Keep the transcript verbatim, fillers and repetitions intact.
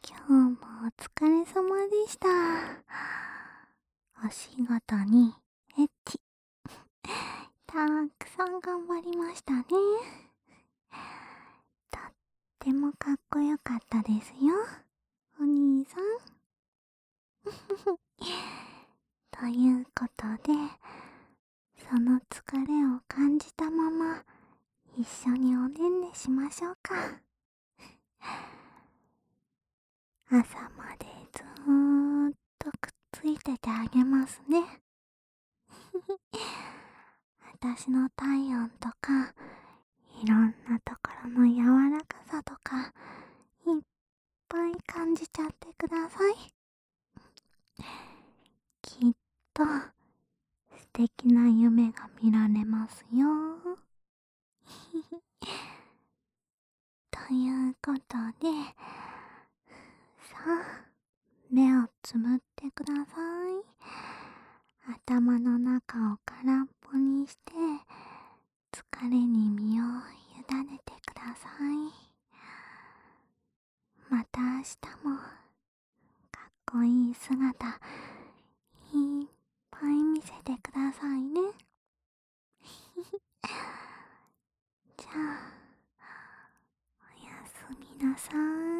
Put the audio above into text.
今日もお疲れ様でした。お仕事にエッチたくさん頑張りましたね。とってもかっこよかったですよ、お兄さん。ということで、その疲れを感じたまま一緒におねんねしましょうか。朝までずーっとくっついててあげますね。私の体温とか、いろんなところの柔らかさとか、いっぱい感じちゃってください。きっと、素敵な夢が見られますよ。ということで、さあ、目をつむってください。頭の中を空っぽにして、疲れに身を委ねてください。また明日も、かっこいい姿、いっぱい見せてくださいね。じゃあ、おやすみなさーい。